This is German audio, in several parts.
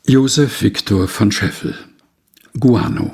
Joseph Victor von Scheffel: Guano.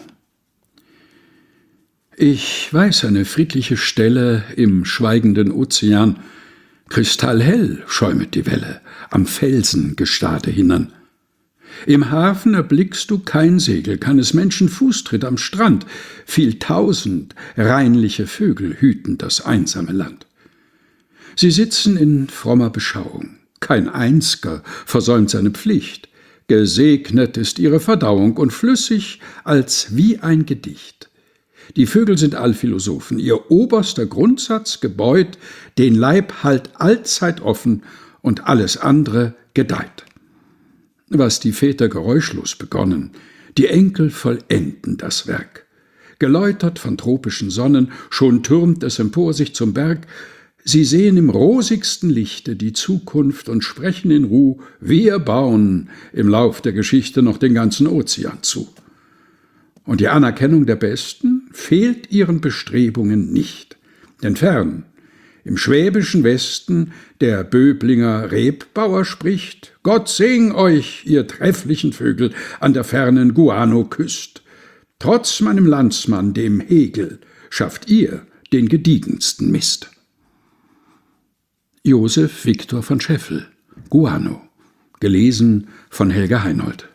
Ich weiß eine friedliche Stelle im schweigenden Ozean, kristallhell schäumet die Welle am Felsengestade hinan. Im Hafen erblickst du kein Segel, keines Menschen Fußtritt am Strand, viel tausend reinliche Vögel hüten das einsame Land. Sie sitzen in frommer Beschauung, kein einzger versäumt seine Pflicht, gesegnet ist ihre Verdauung und flüssig als wie ein Gedicht. Die Vögel sind all Philosophen, ihr oberster Grundsatz gebeut, den Leib halt allzeit offen und alles andere gedeiht. Was die Väter geräuschlos begonnen, die Enkel vollenden das Werk. Geläutert von tropischen Sonnen, schon türmt es empor sich zum Berg. Sie sehen im rosigsten Lichte die Zukunft und sprechen in Ruh: Wir bauen im Lauf der Geschichte noch den ganzen Ozean zu. Und die Anerkennung der Besten fehlt ihren Bestrebungen nicht. Denn fern, im schwäbischen Westen, der Böblinger Rebbauer spricht: Gott sing euch, ihr trefflichen Vögel, an der fernen Guano-Küst. Trotz meinem Landsmann, dem Hegel, schafft ihr den gediegensten Mist. Joseph Victor von Scheffel: Guano. Gelesen von Helga Heinold.